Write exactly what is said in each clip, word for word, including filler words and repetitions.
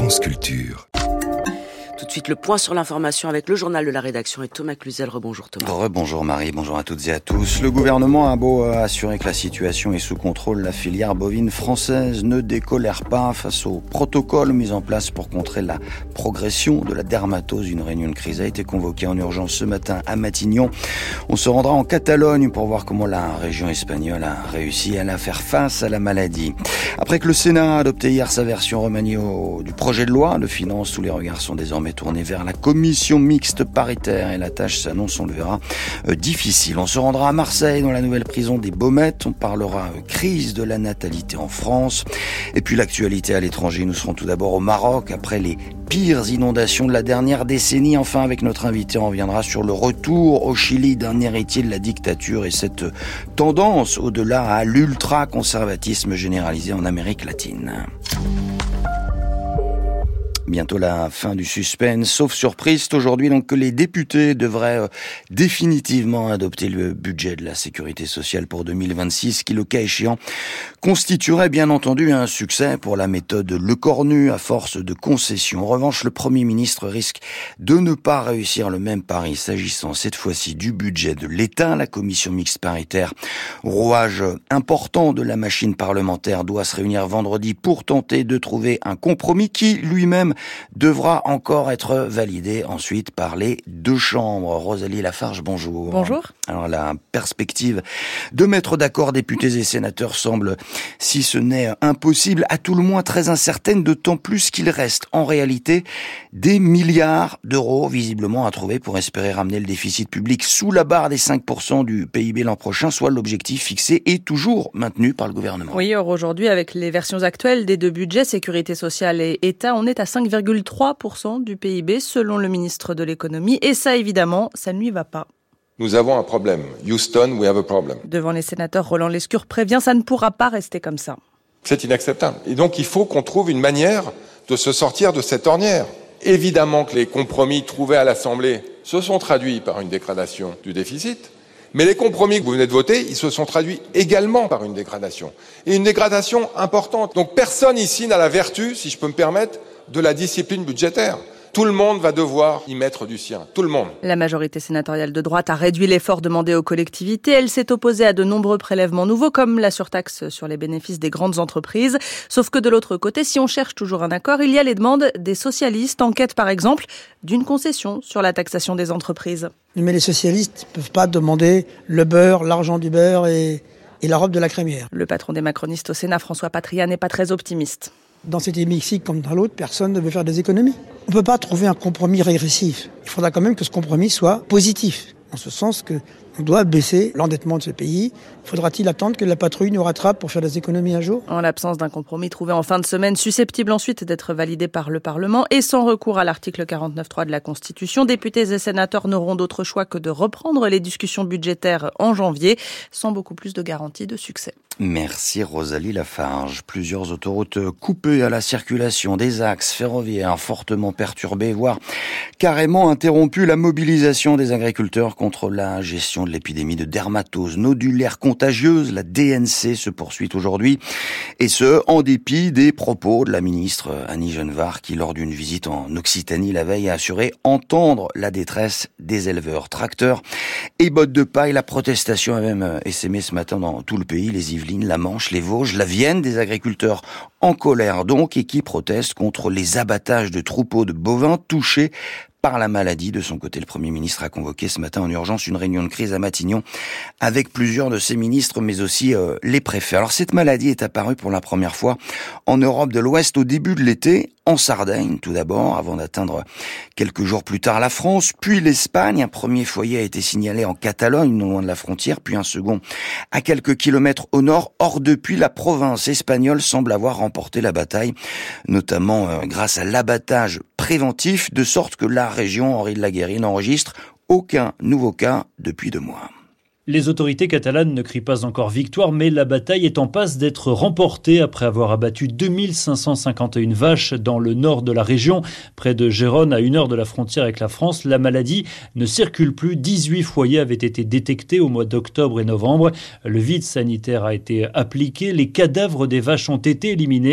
France Culture. Tout de suite, le point sur l'information avec le journal de la rédaction et Thomas Cluzel. Rebonjour Thomas. Rebonjour Marie, bonjour à toutes et à tous. Le gouvernement a beau assurer que la situation est sous contrôle, la filière bovine française ne décolère pas face au protocole mis en place pour contrer la progression de la dermatose. Une réunion de crise a été convoquée en urgence ce matin à Matignon. On se rendra en Catalogne pour voir comment la région espagnole a réussi à la faire face à la maladie. Après que le Sénat a adopté hier sa version remaniée au, du projet de loi de finances, tous les regards sont désormais tournée vers la commission mixte paritaire et la tâche s'annonce, on le verra, euh, difficile. On se rendra à Marseille dans la nouvelle prison des Baumettes. On parlera euh, crise de la natalité en France. Et puis l'actualité à l'étranger. Nous serons tout d'abord au Maroc après les pires inondations de la dernière décennie. Enfin, avec notre invité, on reviendra sur le retour au Chili d'un héritier de la dictature et cette tendance au-delà à l'ultra-conservatisme généralisé en Amérique latine. Bientôt la fin du suspense, sauf surprise, c'est aujourd'hui donc que les députés devraient euh, définitivement adopter le budget de la sécurité sociale pour deux mille vingt-six, qui, le cas échéant, constituerait bien entendu un succès pour la méthode Lecornu à force de concessions. En revanche, le Premier ministre risque de ne pas réussir le même pari s'agissant cette fois-ci du budget de l'État. La commission mixte paritaire, rouage important de la machine parlementaire, doit se réunir vendredi pour tenter de trouver un compromis qui, lui-même, devra encore être validé ensuite par les deux chambres. Rosalie Lafarge, bonjour. Bonjour. Alors la perspective de mettre d'accord députés et sénateurs semble, si ce n'est impossible, à tout le moins très incertaine, d'autant plus qu'il reste en réalité des milliards d'euros visiblement à trouver pour espérer ramener le déficit public sous la barre des cinq pour cent du P I B l'an prochain, soit l'objectif fixé et toujours maintenu par le gouvernement. Oui, or aujourd'hui, avec les versions actuelles des deux budgets, Sécurité sociale et État, on est à cinq virgule trois pour cent du P I B selon le ministre de l'économie. Et ça, évidemment, ça ne lui va pas. Nous avons un problème. Houston, we have a problem. Devant les sénateurs, Roland Lescure prévient, ça ne pourra pas rester comme ça. C'est inacceptable. Et donc, il faut qu'on trouve une manière de se sortir de cette ornière. Évidemment que les compromis trouvés à l'Assemblée se sont traduits par une dégradation du déficit. Mais les compromis que vous venez de voter, ils se sont traduits également par une dégradation. Et une dégradation importante. Donc personne ici n'a la vertu, si je peux me permettre, de la discipline budgétaire. Tout le monde va devoir y mettre du sien. Tout le monde. La majorité sénatoriale de droite a réduit l'effort demandé aux collectivités. Elle s'est opposée à de nombreux prélèvements nouveaux, comme la surtaxe sur les bénéfices des grandes entreprises. Sauf que de l'autre côté, si on cherche toujours un accord, il y a les demandes des socialistes, en quête par exemple d'une concession sur la taxation des entreprises. Mais les socialistes ne peuvent pas demander le beurre, l'argent du beurre et, et la robe de la crémière. Le patron des macronistes au Sénat, François Patria, n'est pas très optimiste. Dans cet hémicycle comme dans l'autre, personne ne veut faire des économies. On ne peut pas trouver un compromis régressif. Il faudra quand même que ce compromis soit positif, en ce sens qu'on doit baisser l'endettement de ce pays. Faudra-t-il attendre que la patrouille nous rattrape pour faire des économies un jour ? En l'absence d'un compromis trouvé en fin de semaine, susceptible ensuite d'être validé par le Parlement et sans recours à l'article quarante-neuf point trois de la Constitution, députés et sénateurs n'auront d'autre choix que de reprendre les discussions budgétaires en janvier, sans beaucoup plus de garanties de succès. Merci Rosalie Lafarge. Plusieurs autoroutes coupées à la circulation, des axes ferroviaires fortement perturbés, voire carrément interrompues. La mobilisation des agriculteurs contre la gestion de l'épidémie de dermatose nodulaire contagieuse, la D N C, se poursuit aujourd'hui. Et ce, en dépit des propos de la ministre Annie Genevard qui, lors d'une visite en Occitanie la veille, a assuré entendre la détresse des éleveurs. Tracteurs et bottes de paille, la protestation a même essaimé ce matin dans tout le pays, les Yvelines, la Manche, les Vosges, la Vienne, des agriculteurs en colère donc et qui protestent contre les abattages de troupeaux de bovins touchés par la maladie. De son côté, le Premier ministre a convoqué ce matin en urgence une réunion de crise à Matignon avec plusieurs de ses ministres, mais aussi euh, les préfets. Alors cette maladie est apparue pour la première fois en Europe de l'Ouest au début de l'été, en Sardaigne tout d'abord, avant d'atteindre quelques jours plus tard la France, puis l'Espagne. Un premier foyer a été signalé en Catalogne, non loin de la frontière, puis un second à quelques kilomètres au nord. Or, depuis, la province espagnole semble avoir remporté la bataille, notamment euh, grâce à l'abattage préventif, de sorte que la région Henri de la Guérie n'enregistre aucun nouveau cas depuis deux mois. Les autorités catalanes ne crient pas encore victoire, mais la bataille est en passe d'être remportée après avoir abattu deux mille cinq cent cinquante et une vaches dans le nord de la région. Près de Gérone, à une heure de la frontière avec la France, la maladie ne circule plus. dix-huit foyers avaient été détectés au mois d'octobre et novembre. Le vide sanitaire a été appliqué. Les cadavres des vaches ont été éliminés.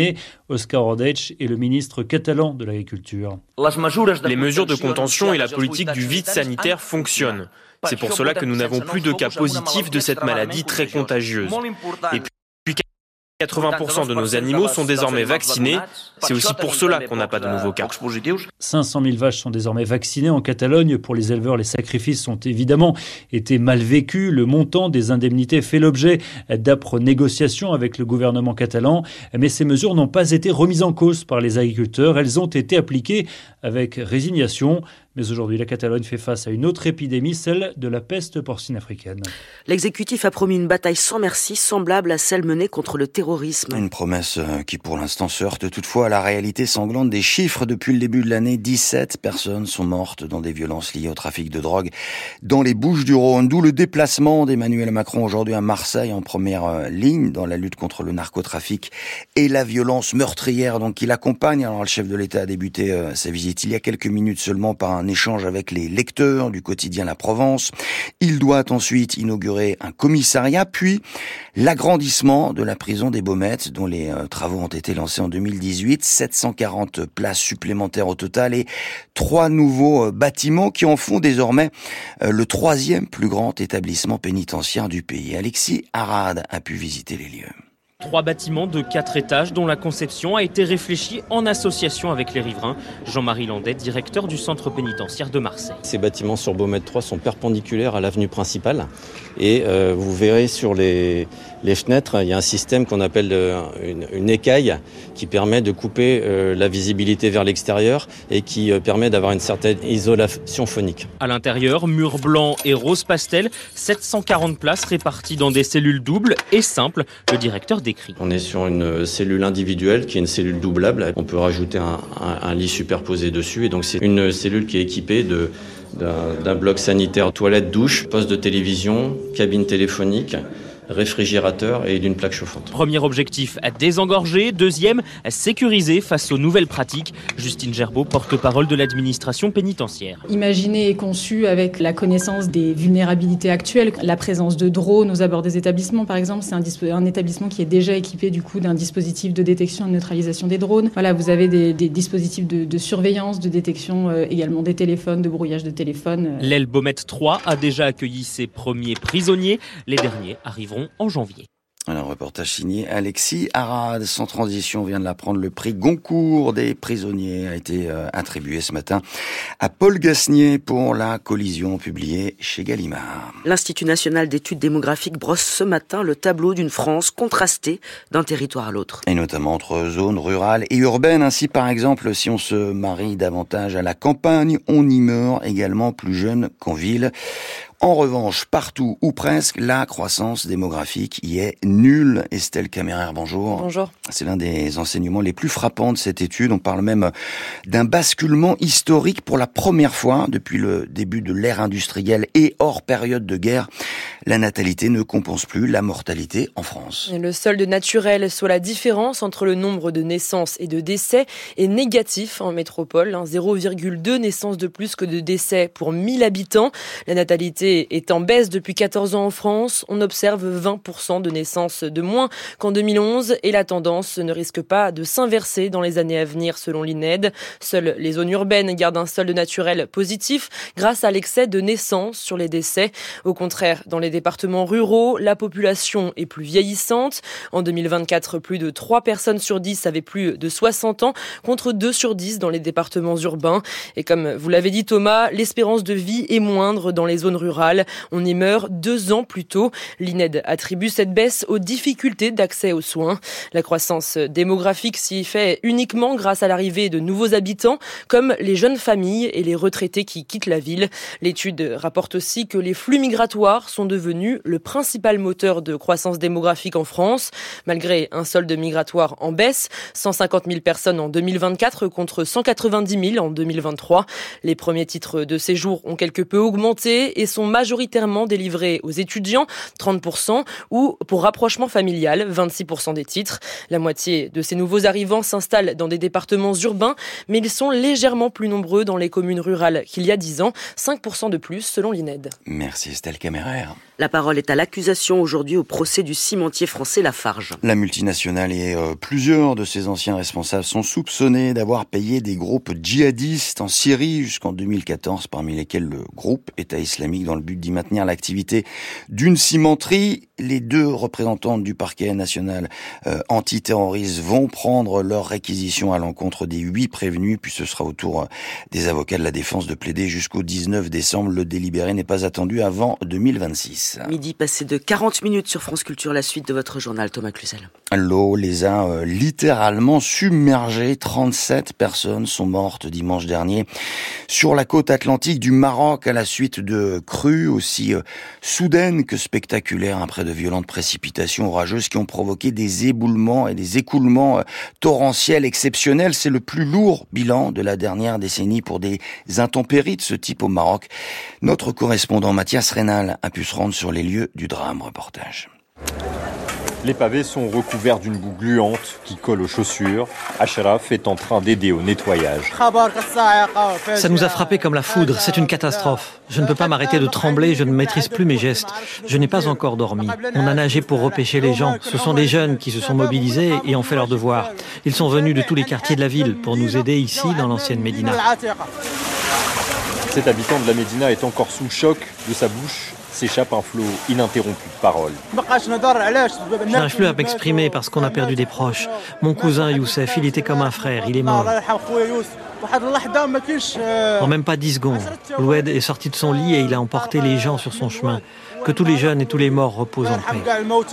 Oscar Ordech est le ministre catalan de l'Agriculture. Les mesures de contention et la politique du vide sanitaire fonctionnent. C'est pour cela que nous n'avons plus de cas positifs de cette maladie très contagieuse. Et puis, quatre-vingts pour cent de nos animaux sont désormais vaccinés. C'est aussi pour cela qu'on n'a pas de nouveaux cas. cinq cent mille vaches sont désormais vaccinées en Catalogne. Pour les éleveurs, les sacrifices ont évidemment été mal vécus. Le montant des indemnités fait l'objet d'âpres négociations avec le gouvernement catalan. Mais ces mesures n'ont pas été remises en cause par les agriculteurs. Elles ont été appliquées avec résignation. Mais aujourd'hui, la Catalogne fait face à une autre épidémie, celle de la peste porcine africaine. L'exécutif a promis une bataille sans merci, semblable à celle menée contre le terrorisme. Une promesse qui, pour l'instant, se heurte toutefois à la réalité sanglante des chiffres. Depuis le début de l'année, dix-sept personnes sont mortes dans des violences liées au trafic de drogue dans les Bouches-du-Rhône. D'où le déplacement d'Emmanuel Macron aujourd'hui à Marseille, en première ligne dans la lutte contre le narcotrafic et la violence meurtrière donc qui l'accompagne. Alors, le chef de l'État a débuté euh, sa visite il y a quelques minutes seulement par un Un échange avec les lecteurs du quotidien La Provence. Il doit ensuite inaugurer un commissariat, puis l'agrandissement de la prison des Baumettes, dont les euh, travaux ont été lancés en deux mille dix-huit. sept cent quarante places supplémentaires au total et trois nouveaux euh, bâtiments qui en font désormais euh, le troisième plus grand établissement pénitentiaire du pays. Alexis Arad a pu visiter les lieux. Trois bâtiments de quatre étages dont la conception a été réfléchie en association avec les riverains. Jean-Marie Landais, directeur du centre pénitentiaire de Marseille. Ces bâtiments sur Baumette trois sont perpendiculaires à l'avenue principale et euh, vous verrez sur les, les fenêtres, il y a un système qu'on appelle euh, une, une écaille qui permet de couper euh, la visibilité vers l'extérieur et qui euh, permet d'avoir une certaine isolation phonique. À l'intérieur, murs blancs et rose pastel, sept cent quarante places réparties dans des cellules doubles et simples. Le directeur décrit. On est sur une cellule individuelle qui est une cellule doublable. On peut rajouter un, un, un lit superposé dessus et donc c'est une cellule qui est équipée de, d'un, d'un bloc sanitaire, toilette, douche, poste de télévision, cabine téléphonique, réfrigérateur et d'une plaque chauffante. Premier objectif, à désengorger. Deuxième, à sécuriser face aux nouvelles pratiques. Justine Gerbeau, porte-parole de l'administration pénitentiaire. Imaginé et conçu avec la connaissance des vulnérabilités actuelles, la présence de drones aux abords des établissements par exemple, c'est un, dispo- un établissement qui est déjà équipé du coup d'un dispositif de détection et de neutralisation des drones. Voilà, vous avez des, des dispositifs de, de surveillance, de détection euh, également des téléphones, de brouillage de téléphones. L'aile Baumette trois a déjà accueilli ses premiers prisonniers. Les derniers arriveront en janvier. Un reportage signé Alexis Arad. Sans transition, vient de l'apprendre, le prix Goncourt des prisonniers a été euh, attribué ce matin à Paul Gasnier pour la collision publiée chez Gallimard. L'Institut national d'études démographiques brosse ce matin le tableau d'une France contrastée d'un territoire à l'autre. Et notamment entre zones rurales et urbaines. Ainsi, par exemple, si on se marie davantage à la campagne, on y meurt également plus jeune qu'en ville. En revanche, partout ou presque, la croissance démographique y est nulle. Estelle Caméraire, bonjour. Bonjour. C'est l'un des enseignements les plus frappants de cette étude. On parle même d'un basculement historique pour la première fois depuis le début de l'ère industrielle et hors période de guerre. La natalité ne compense plus la mortalité en France. Le solde naturel, soit la différence entre le nombre de naissances et de décès, est négatif en métropole. zéro virgule deux naissances de plus que de décès pour mille habitants. La natalité est en baisse depuis quatorze ans en France. On observe vingt pour cent de naissances de moins qu'en deux mille onze et la tendance ne risque pas de s'inverser dans les années à venir selon l'I N E D. Seules les zones urbaines gardent un solde naturel positif grâce à l'excès de naissances sur les décès. Au contraire, dans les départements ruraux, la population est plus vieillissante. En deux mille vingt-quatre, plus de trois personnes sur dix avaient plus de soixante ans contre deux sur dix dans les départements urbains. Et comme vous l'avez dit Thomas, l'espérance de vie est moindre dans les zones rurales. On y meurt deux ans plus tôt. L'I N E D attribue cette baisse aux difficultés d'accès aux soins. La croissance démographique s'y fait uniquement grâce à l'arrivée de nouveaux habitants, comme les jeunes familles et les retraités qui quittent la ville. L'étude rapporte aussi que les flux migratoires sont devenus le principal moteur de croissance démographique en France. Malgré un solde migratoire en baisse, cent cinquante mille personnes en deux mille vingt-quatre contre cent quatre-vingt-dix mille en deux mille vingt-trois. Les premiers titres de séjour ont quelque peu augmenté et sont sont majoritairement délivrés aux étudiants, trente pour cent, ou pour rapprochement familial, vingt-six pour cent des titres. La moitié de ces nouveaux arrivants s'installent dans des départements urbains, mais ils sont légèrement plus nombreux dans les communes rurales qu'il y a dix ans, cinq pour cent de plus selon l'I N E D. Merci Estelle Caméraire. La parole est à l'accusation aujourd'hui au procès du cimentier français Lafarge. La multinationale et euh, plusieurs de ses anciens responsables sont soupçonnés d'avoir payé des groupes djihadistes en Syrie jusqu'en deux mille quatorze, parmi lesquels le groupe État islamique, dans le but d'y maintenir l'activité d'une cimenterie. Les deux représentantes du parquet national euh, antiterroriste vont prendre leur réquisition à l'encontre des huit prévenus, puis ce sera au tour euh, des avocats de la défense de plaider jusqu'au dix-neuf décembre. Le délibéré n'est pas attendu avant deux mille vingt-six. Midi passé de quarante minutes sur France Culture, la suite de votre journal, Thomas Cluzel. L'eau les a euh, littéralement submergés. trente-sept personnes sont mortes dimanche dernier sur la côte atlantique du Maroc à la suite de crues aussi euh, soudaines que spectaculaires après de violentes précipitations orageuses qui ont provoqué des éboulements et des écoulements euh, torrentiels exceptionnels. C'est le plus lourd bilan de la dernière décennie pour des intempéries de ce type au Maroc. Notre correspondant Mathias Rénal a pu se rendre sur les lieux du drame. Reportage. Les pavés sont recouverts d'une boue gluante qui colle aux chaussures. Ashraf est en train d'aider au nettoyage. Ça nous a frappé comme la foudre, c'est une catastrophe. Je ne peux pas m'arrêter de trembler, je ne maîtrise plus mes gestes. Je n'ai pas encore dormi. On a nagé pour repêcher les gens. Ce sont des jeunes qui se sont mobilisés et ont fait leur devoir. Ils sont venus de tous les quartiers de la ville pour nous aider ici dans l'ancienne Médina. Cet habitant de la Médina est encore sous le choc. De sa bouche s'échappe un flot ininterrompu de paroles. Je n'arrive plus à m'exprimer parce qu'on a perdu des proches. Mon cousin Youssef, il était comme un frère, il est mort. En même pas dix secondes, Loued est sorti de son lit et il a emporté les gens sur son chemin. Que tous les jeunes et tous les morts reposent en paix.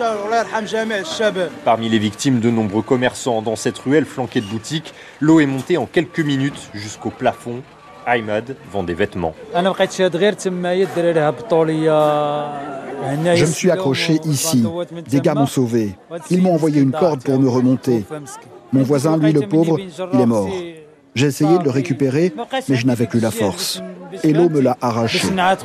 Parmi les victimes, de nombreux commerçants. Dans cette ruelle flanquée de boutiques, l'eau est montée en quelques minutes jusqu'au plafond. Ahmed vend des vêtements. Je me suis accroché ici. Des gars m'ont sauvé. Ils m'ont envoyé une corde pour me remonter. Mon voisin, lui le pauvre, il est mort. J'ai essayé de le récupérer, mais je n'avais plus la force. Et l'eau me l'a arraché.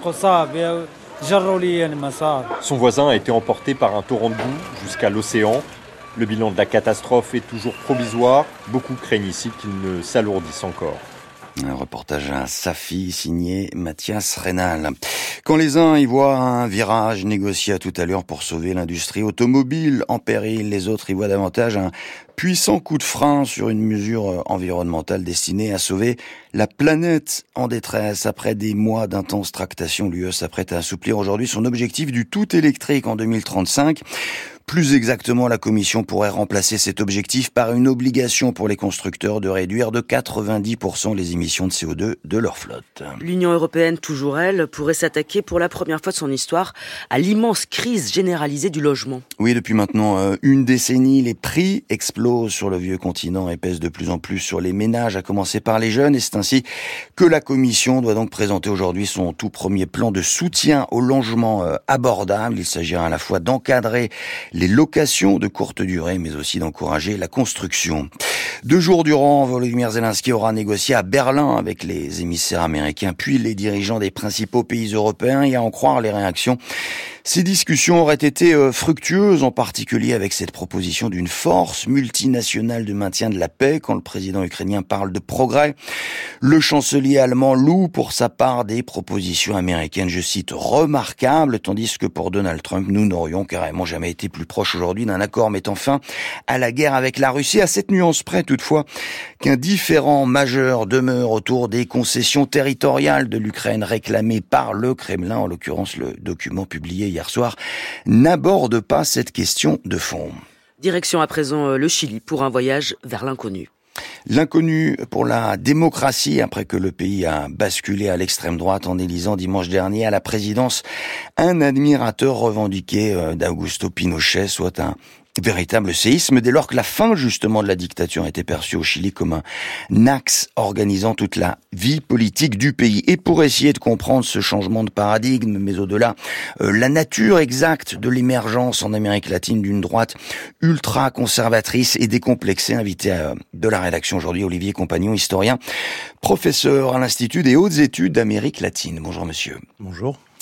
Son voisin a été emporté par un torrent de boue jusqu'à l'océan. Le bilan de la catastrophe est toujours provisoire. Beaucoup craignent ici qu'il ne s'alourdisse encore. Un reportage à Safi, signé Mathias Rénal. Quand les uns y voient un virage négocié à toute allure pour sauver l'industrie automobile en péril, les autres y voient davantage un puissant coup de frein sur une mesure environnementale destinée à sauver la planète en détresse. Après des mois d'intenses tractations, l'U E s'apprête à assouplir aujourd'hui son objectif du tout électrique en deux mille trente-cinq. Plus exactement, la Commission pourrait remplacer cet objectif par une obligation pour les constructeurs de réduire de quatre-vingt-dix pour cent les émissions de C O deux de leur flotte. L'Union européenne, toujours elle, pourrait s'attaquer pour la première fois de son histoire à l'immense crise généralisée du logement. Oui, depuis maintenant euh, une décennie, les prix explosent sur le vieux continent et pèsent de plus en plus sur les ménages, à commencer par les jeunes. Et c'est ainsi que la Commission doit donc présenter aujourd'hui son tout premier plan de soutien au logement euh, abordable. Il s'agira à la fois d'encadrer les locations de courte durée, mais aussi d'encourager la construction. Deux jours durant, Volodymyr Zelensky aura négocié à Berlin avec les émissaires américains, puis les dirigeants des principaux pays européens, et à en croire les réactions, ces discussions auraient été fructueuses, en particulier avec cette proposition d'une force multinationale de maintien de la paix, quand le président ukrainien parle de progrès. Le chancelier allemand loue pour sa part des propositions américaines, je cite, remarquables, tandis que pour Donald Trump, nous n'aurions carrément jamais été plus proches aujourd'hui d'un accord mettant fin à la guerre avec la Russie, à cette nuance près toutefois qu'un différend majeur demeure autour des concessions territoriales de l'Ukraine réclamées par le Kremlin, en l'occurrence le document publié hier soir, n'aborde pas cette question de fond. Direction à présent le Chili pour un voyage vers l'inconnu. L'inconnu pour la démocratie après que le pays a basculé à l'extrême droite en élisant dimanche dernier à la présidence un admirateur revendiqué d'Augusto Pinochet, soit un véritable séisme dès lors que la fin justement de la dictature était perçue au Chili comme un axe organisant toute la vie politique du pays. Et pour essayer de comprendre ce changement de paradigme, mais au-delà, euh, la nature exacte de l'émergence en Amérique latine d'une droite ultra-conservatrice et décomplexée, invité à, de la rédaction aujourd'hui, Olivier Compagnon, historien, professeur à l'Institut des hautes études d'Amérique latine. Bonjour monsieur. Bonjour.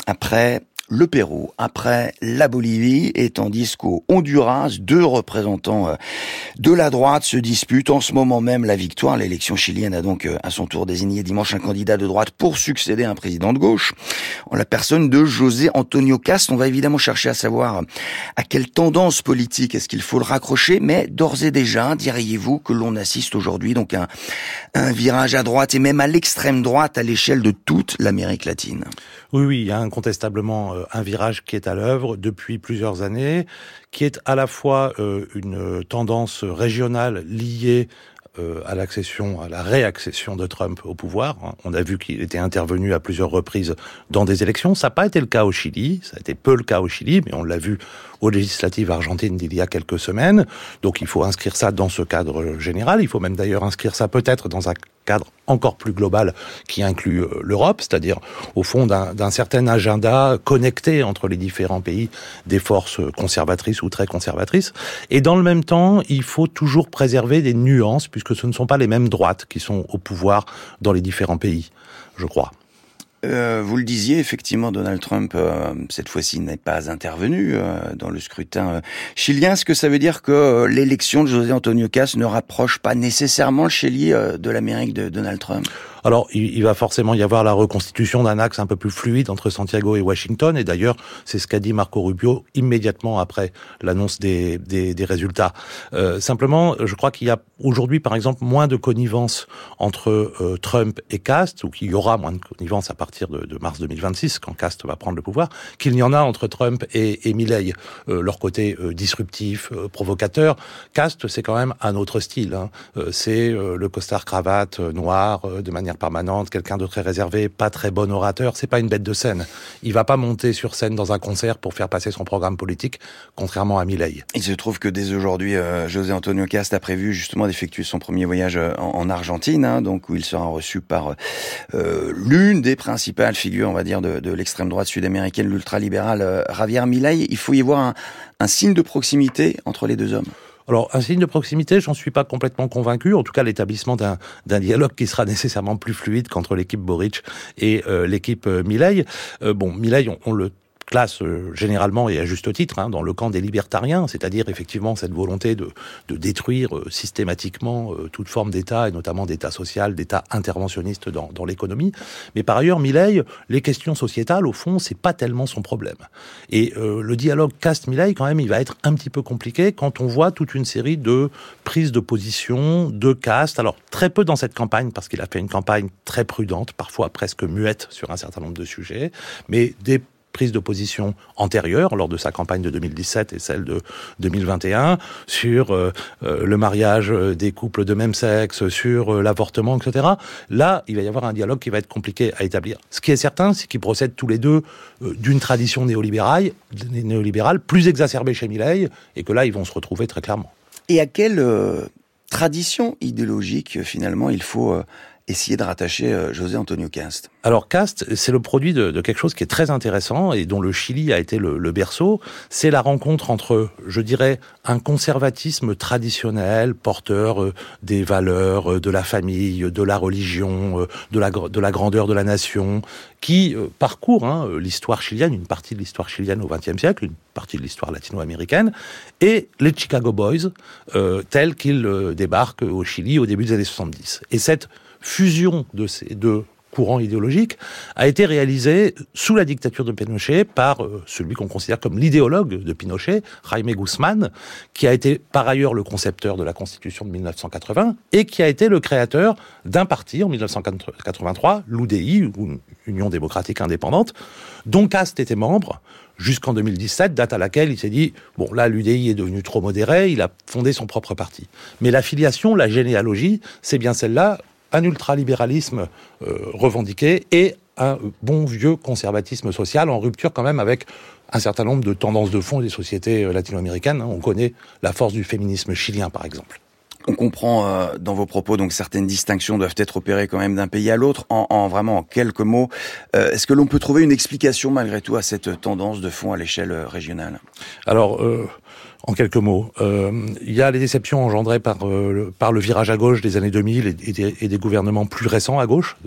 après le Pérou, après la Bolivie, et tandis qu'au Honduras, deux représentants de la droite se disputent en ce moment même la victoire. L'élection chilienne a donc à son tour désigné dimanche un candidat de droite pour succéder à un président de gauche, en la personne de José Antonio Cast. On va évidemment chercher à savoir à quelle tendance politique est-ce qu'il faut le raccrocher, mais d'ores et déjà, diriez-vous que l'on assiste aujourd'hui donc à un, un virage à droite et même à l'extrême droite à l'échelle de toute l'Amérique latine? Oui, oui, il y a incontestablement un virage qui est à l'œuvre depuis plusieurs années, qui est à la fois euh, une tendance régionale liée euh, à l'accession, à la réaccession de Trump au pouvoir. On a vu qu'il était intervenu à plusieurs reprises dans des élections. Ça n'a pas été le cas au Chili, ça a été peu le cas au Chili, mais on l'a vu aux législatives argentines d'il y a quelques semaines. Donc il faut inscrire ça dans ce cadre général. Il faut même d'ailleurs inscrire ça peut-être dans un cadre encore plus global qui inclut euh, l'Europe, c'est-à-dire au fond d'un, d'un certain agenda connecté entre les différents pays des forces conservatrices ou très conservatrices. Et dans le même temps, il faut toujours préserver des nuances, puisque ce ne sont pas les mêmes droites qui sont au pouvoir dans les différents pays, je crois. Euh, vous le disiez, effectivement, Donald Trump, euh, cette fois-ci, n'est pas intervenu euh, dans le scrutin euh, chilien. Est-ce que ça veut dire que euh, l'élection de José Antonio Cast ne rapproche pas nécessairement le Chili euh, de l'Amérique de Donald Trump ? Alors, il, il va forcément y avoir la reconstitution d'un axe un peu plus fluide entre Santiago et Washington. Et d'ailleurs, c'est ce qu'a dit Marco Rubio immédiatement après l'annonce des, des, des résultats. Euh, simplement, je crois qu'il y a aujourd'hui, par exemple, moins de connivence entre euh, Trump et Cast, ou qu'il y aura moins de connivence à partir de, de mars deux mille vingt-six, quand Cast va prendre le pouvoir, qu'il n'y en a entre Trump et, et Milei. Euh, leur côté euh, disruptif, euh, provocateur. Cast, c'est quand même un autre style. Hein. Euh, c'est euh, le costard-cravate euh, noir, euh, de manière permanente, quelqu'un de très réservé, pas très bon orateur, c'est pas une bête de scène. Il va pas monter sur scène dans un concert pour faire passer son programme politique, contrairement à Milei. Il se trouve que dès aujourd'hui, euh, José Antonio Cast a prévu justement d'effectuer son premier voyage en, en Argentine, hein, donc où il sera reçu par euh, l'une des principales figures, on va dire, de, de l'extrême droite sud-américaine, l'ultralibéral euh, Javier Milei. Il faut y voir un, un signe de proximité entre les deux hommes. Alors, un signe de proximité, j'en suis pas complètement convaincu. En tout cas, l'établissement d'un, d'un dialogue qui sera nécessairement plus fluide qu'entre l'équipe Boric et euh, l'équipe euh, Milei. Euh, bon, Milei, on, on le classe euh, généralement et à juste titre hein, dans le camp des libertariens, c'est-à-dire effectivement cette volonté de, de détruire euh, systématiquement euh, toute forme d'État et notamment d'État social, d'État interventionniste dans, dans l'économie. Mais par ailleurs, Milei, les questions sociétales, au fond, c'est pas tellement son problème. Et euh, le dialogue Cast-Milei, quand même, il va être un petit peu compliqué quand on voit toute une série de prises de position de Cast. Alors très peu dans cette campagne parce qu'il a fait une campagne très prudente, parfois presque muette sur un certain nombre de sujets, mais des prise de position antérieure lors de sa campagne de deux mille dix-sept et celle de deux mille vingt et un sur euh, euh, le mariage des couples de même sexe, sur euh, l'avortement, et cetera. Là, il va y avoir un dialogue qui va être compliqué à établir. Ce qui est certain, c'est qu'ils procèdent tous les deux euh, d'une tradition néolibérale, néolibérale plus exacerbée chez Milei, et que là, ils vont se retrouver très clairement. Et à quelle euh, tradition idéologique, finalement, il faut... Euh essayer de rattacher euh, José Antonio Cast? Alors Cast, c'est le produit de, de quelque chose qui est très intéressant et dont le Chili a été le, le berceau. C'est la rencontre entre, je dirais, un conservatisme traditionnel, porteur euh, des valeurs, euh, de la famille, de la religion, euh, de, la, de la grandeur de la nation, qui euh, parcourt hein, l'histoire chilienne, une partie de l'histoire chilienne au vingtième siècle, une partie de l'histoire latino-américaine, et les Chicago Boys, euh, tels qu'ils euh, débarquent au Chili au début des années soixante-dix. Et cette fusion de ces deux courants idéologiques a été réalisée sous la dictature de Pinochet par euh, celui qu'on considère comme l'idéologue de Pinochet, Jaime Guzmán, qui a été par ailleurs le concepteur de la Constitution de mille neuf cent quatre-vingts et qui a été le créateur d'un parti en mille neuf cent quatre-vingt-trois, l'U D I, ou Union démocratique indépendante, dont Cast était membre jusqu'en deux mille dix-sept, date à laquelle il s'est dit « Bon, là, l'U D I est devenu trop modéré, il a fondé son propre parti. » Mais la filiation, la généalogie, c'est bien celle-là, un ultralibéralisme euh, revendiqué et un bon vieux conservatisme social en rupture quand même avec un certain nombre de tendances de fond des sociétés latino-américaines. On connaît la force du féminisme chilien, par exemple. On comprend euh, dans vos propos donc certaines distinctions doivent être opérées quand même d'un pays à l'autre. En, en vraiment en quelques mots, euh, est-ce que l'on peut trouver une explication malgré tout à cette tendance de fond à l'échelle régionale? Alors, euh, en quelques mots, euh, il y a les déceptions engendrées par euh, le, par le virage à gauche des années deux mille et, et, des, et des gouvernements plus récents à gauche.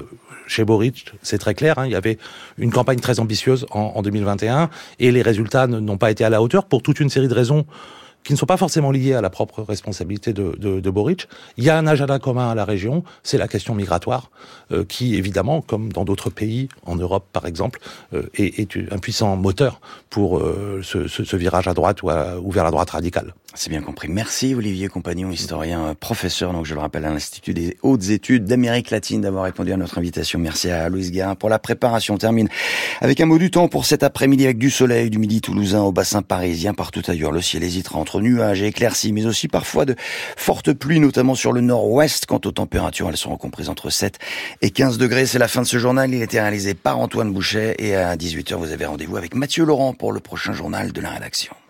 chez Boric, c'est très clair, hein, il y avait une campagne très ambitieuse en, en deux mille vingt et un et les résultats n'ont pas été à la hauteur pour toute une série de raisons qui ne sont pas forcément liées à la propre responsabilité de, de, de Boric. Il y a un agenda commun à la région, c'est la question migratoire, euh, qui évidemment, comme dans d'autres pays, en Europe par exemple, euh, est, est un puissant moteur pour euh, ce, ce, ce virage à droite ou, à, ou vers la droite radicale. C'est bien compris. Merci Olivier Compagnon, historien, professeur, donc je le rappelle, à l'Institut des hautes études d'Amérique latine, d'avoir répondu à notre invitation. Merci à Louise Guérin pour la préparation. On termine avec un mot du temps pour cet après-midi avec du soleil, du midi toulousain au bassin parisien, partout ailleurs. Le ciel hésitera entre nuages et éclaircies, mais aussi parfois de fortes pluies, notamment sur le nord-ouest. Quant aux températures, elles seront comprises entre sept et quinze degrés. C'est la fin de ce journal. Il a été réalisé par Antoine Bouchet et à dix-huit heures, vous avez rendez-vous avec Mathieu Laurent pour le prochain journal de la rédaction.